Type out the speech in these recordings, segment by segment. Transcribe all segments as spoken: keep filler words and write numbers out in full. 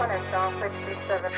one inbound sixty-seven.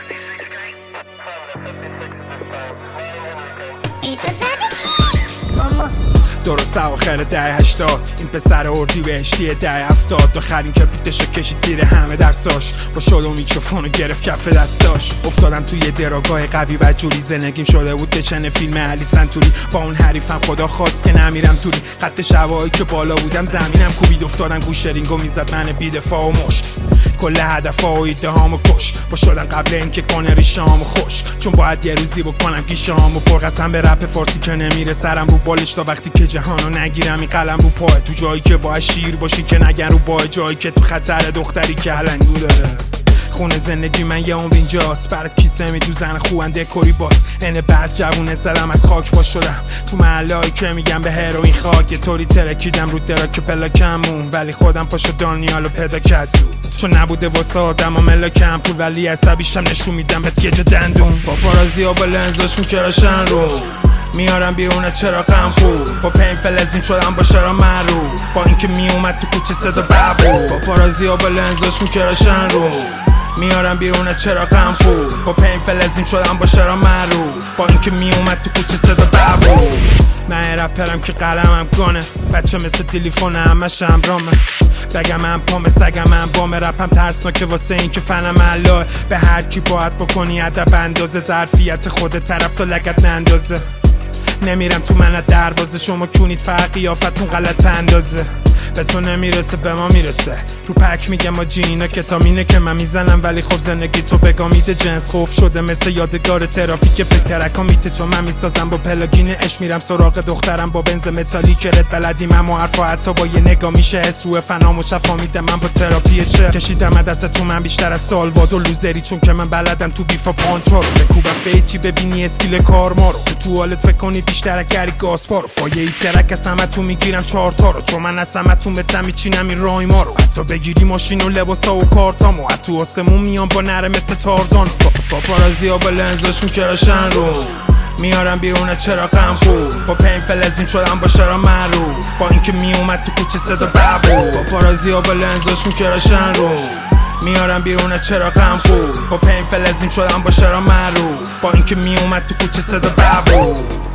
درست اواخر ده هشتاد این پسر اردی بهشتی ده هفتاد آخرین کپیتشو کشید زیر همه درساش با شل و میکروفونو گرفت کف دستاش. افتادم توی دراگاه قوی بدجوری زندگیم شده بود دچن فیلم علی سنتوری. با اون حریفم خدا خواست که نمیرم توری. خط شوایی که بالا بودم زمینم کوبید افتادم گوش رینگو میزد من بیدفاع و مشت. کل هدفها و ایده هامو کش با شدن قبل اینکه کنه ریشه‌هامو خوش. چون باید یه روزی بکنم گیشه‌هامو پر. قسم به رپ فارسی که نمیره سرم رو بالش تا وقتی که جهانو نگیرم این قلم رو پای. تو جایی که باید شیر باشی که نگن رو بای. جایی که تو خطر دختری که هلنگو داره. خونه زندگی من یه عمر اینجاست. برات کیسه می تو زن خوان دکوری باز. اینه بعض جوونه زدم از خاک باز شدم تو محله‌ای که میگم به هروئین خاک. یه طوری ترکیدم رو دراک پلاکمون ولی خودم پاشو دانیالو پیدا کرد چون نبوده واسه آدم و ملاکم پول ولی عصبیشم نشون میدم بهت یه جا دندون. با پارازی ها با لنزاشون کراشن رو میارم بیرون چراغم بود. با پین فلزین شدم با شرا معروف با اینکه میومد تو کوچه صدا ببو. با پارازی ها با لنزاشون کراشن رو میارم بیرون چراغم بود. با پین فلزین شدم با شرا معروف با اینکه میومد تو کوچه صدا ببو. من رپرم که قلمم گانه بچه مثل تلیفون همش همرامه. بگم من پام سگم من بام رپم ترسناکه واسه این که فنم علاه. به هر کی باید بکنی ادب اندازه ظرفیت خود طرف تا لگت نندازه. نمیرم تو من دروازه شما کونید فرق قیافتون غلط اندازه. به تو نمیرسه به ما میرسه رو پک میگم ما جینا کتامینه که من میزنم ولی خب زندگی تو بگامید جنس خوف شده مثل یادگار ترافیک فکر ترکا میته چون من میسازم با پلاگین اش. میرم سراغ دخترم با بنز متالی که رد بلدیم اما حرفا حتی با یه نگاه میشه اس روی فنامو شفا میدم من با تراپی چه کشیدم دست تو من بیشتر از سالوادو لوزری چون که من بلدم تو بیفا پانچارو بکوبم فیچی ببینی اسکیل کار ما رو تو حالت فکر کنی بیشتر گری گاسپارو فایه ای ترک از همه تو میگیرم چهار تا رو چون من از همتون بتم میچینم این رای ما رو. حتی بگیری ماشین و لباسا و کارتامو حتی آسمون میام با نره مثل تارزان. با, با پارازی ها با لنزاشون کراشن رو میارم بیرون چراغم بود. با پین فلزین شدم با شرا معروف با اینکه میومد تو کوچه صدا ببو. با پارازی ها با لنزاشون کراشن رو میارم بیرون چراغم بود. با پین فلزین شدم با شرا معروف با اینکه میومد تو کوچه صدا ببو.